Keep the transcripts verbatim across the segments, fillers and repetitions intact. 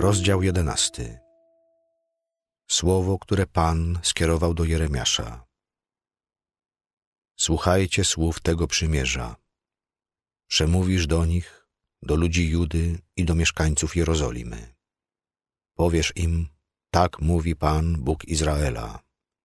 Rozdział jedenasty. Słowo, które Pan skierował do Jeremiasza. Słuchajcie słów tego przymierza. Przemówisz do nich, do ludzi Judy i do mieszkańców Jerozolimy. Powiesz im, tak mówi Pan, Bóg Izraela.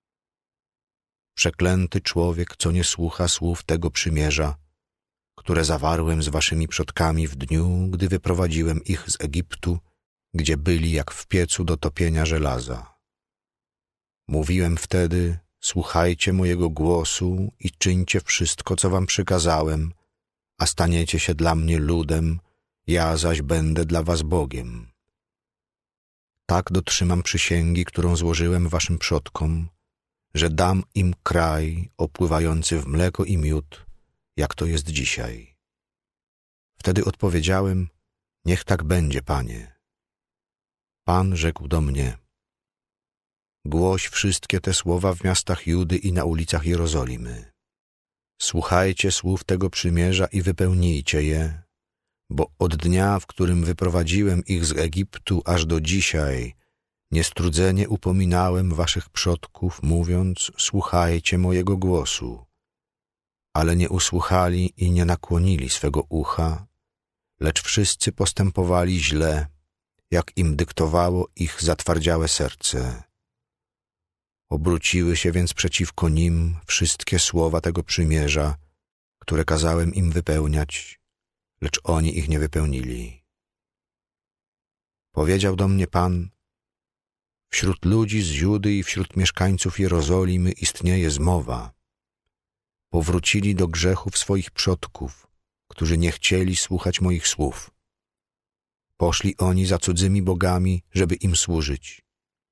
Przeklęty człowiek, co nie słucha słów tego przymierza, które zawarłem z waszymi przodkami w dniu, gdy wyprowadziłem ich z Egiptu, gdzie byli jak w piecu do topienia żelaza. Mówiłem wtedy, słuchajcie mojego głosu i czyńcie wszystko, co wam przykazałem, a staniecie się dla mnie ludem, ja zaś będę dla was Bogiem. Tak dotrzymam przysięgi, którą złożyłem waszym przodkom, że dam im kraj opływający w mleko i miód, jak to jest dzisiaj. Wtedy odpowiedziałem, niech tak będzie, Panie. Pan rzekł do mnie, głoś wszystkie te słowa w miastach Judy i na ulicach Jerozolimy. Słuchajcie słów tego przymierza i wypełnijcie je, bo od dnia, w którym wyprowadziłem ich z Egiptu aż do dzisiaj, niestrudzenie upominałem waszych przodków, mówiąc, słuchajcie mojego głosu. Ale nie usłuchali i nie nakłonili swego ucha, lecz wszyscy postępowali źle, jak im dyktowało ich zatwardziałe serce. Obróciły się więc przeciwko nim wszystkie słowa tego przymierza, które kazałem im wypełniać, lecz oni ich nie wypełnili. Powiedział do mnie Pan, wśród ludzi z Judy i wśród mieszkańców Jerozolimy istnieje zmowa. Powrócili do grzechów swoich przodków, którzy nie chcieli słuchać moich słów. Poszli oni za cudzymi bogami, żeby im służyć.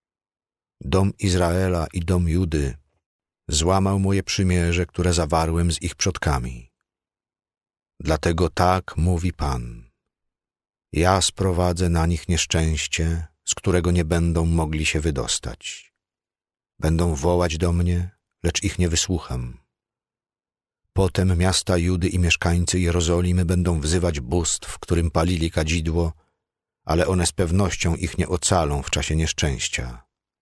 Dom Izraela i dom Judy złamał moje przymierze, które zawarłem z ich przodkami. Dlatego tak mówi Pan. Ja sprowadzę na nich nieszczęście, z którego nie będą mogli się wydostać. Będą wołać do mnie, lecz ich nie wysłucham. Potem miasta Judy i mieszkańcy Jerozolimy będą wzywać bóstw, którym palili kadzidło, ale one z pewnością ich nie ocalą w czasie nieszczęścia.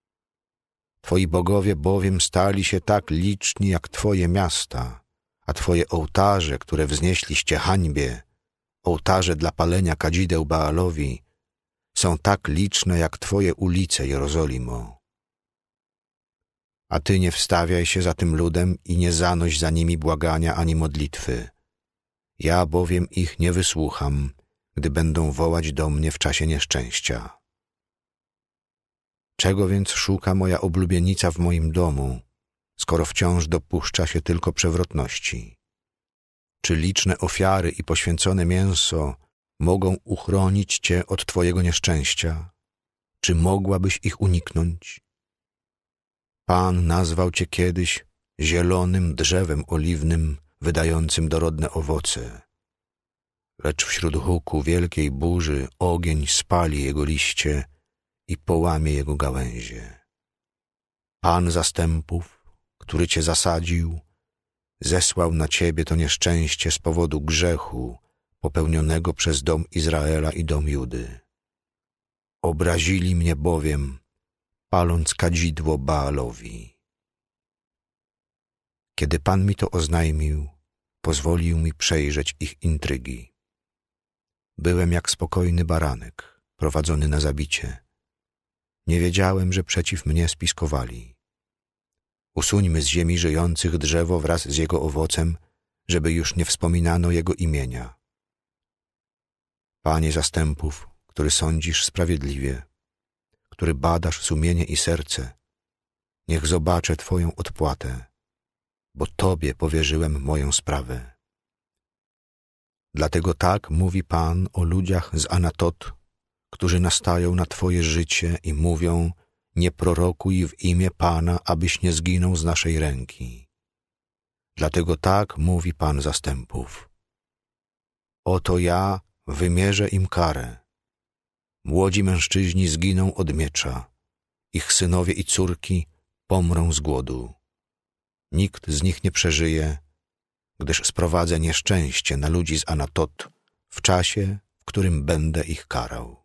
Twoi bogowie bowiem stali się tak liczni jak twoje miasta, a twoje ołtarze, które wznieśliście hańbie, ołtarze dla palenia kadzideł Baalowi, są tak liczne jak twoje ulice, Jerozolimo. A ty nie wstawiaj się za tym ludem i nie zanoś za nimi błagania ani modlitwy. Ja bowiem ich nie wysłucham, gdy będą wołać do mnie w czasie nieszczęścia. Czego więc szuka moja oblubienica w moim domu, skoro wciąż dopuszcza się tylko przewrotności? Czy liczne ofiary i poświęcone mięso mogą uchronić cię od twojego nieszczęścia? Czy mogłabyś ich uniknąć? Pan nazwał cię kiedyś zielonym drzewem oliwnym, wydającym dorodne owoce. Lecz wśród huku wielkiej burzy ogień spali jego liście i połamie jego gałęzie. Pan zastępów, który cię zasadził, zesłał na ciebie to nieszczęście z powodu grzechu popełnionego przez dom Izraela i dom Judy. Obrazili mnie bowiem, paląc kadzidło Baalowi. Kiedy Pan mi to oznajmił, pozwolił mi przejrzeć ich intrygi. Byłem jak spokojny baranek, prowadzony na zabicie. Nie wiedziałem, że przeciw mnie spiskowali. Usuńmy z ziemi żyjących drzewo wraz z jego owocem, żeby już nie wspominano jego imienia. Panie zastępów, który sądzisz sprawiedliwie, który badasz sumienie i serce, niech zobaczę Twoją odpłatę, bo Tobie powierzyłem moją sprawę. Dlatego tak mówi Pan o ludziach z Anatot, którzy nastają na Twoje życie i mówią, nie prorokuj w imię Pana, abyś nie zginął z naszej ręki. Dlatego tak mówi Pan zastępów. Oto ja wymierzę im karę. Młodzi mężczyźni zginą od miecza, ich synowie i córki pomrą z głodu. Nikt z nich nie przeżyje, gdyż sprowadzę nieszczęście na ludzi z Anatot w czasie, w którym będę ich karał.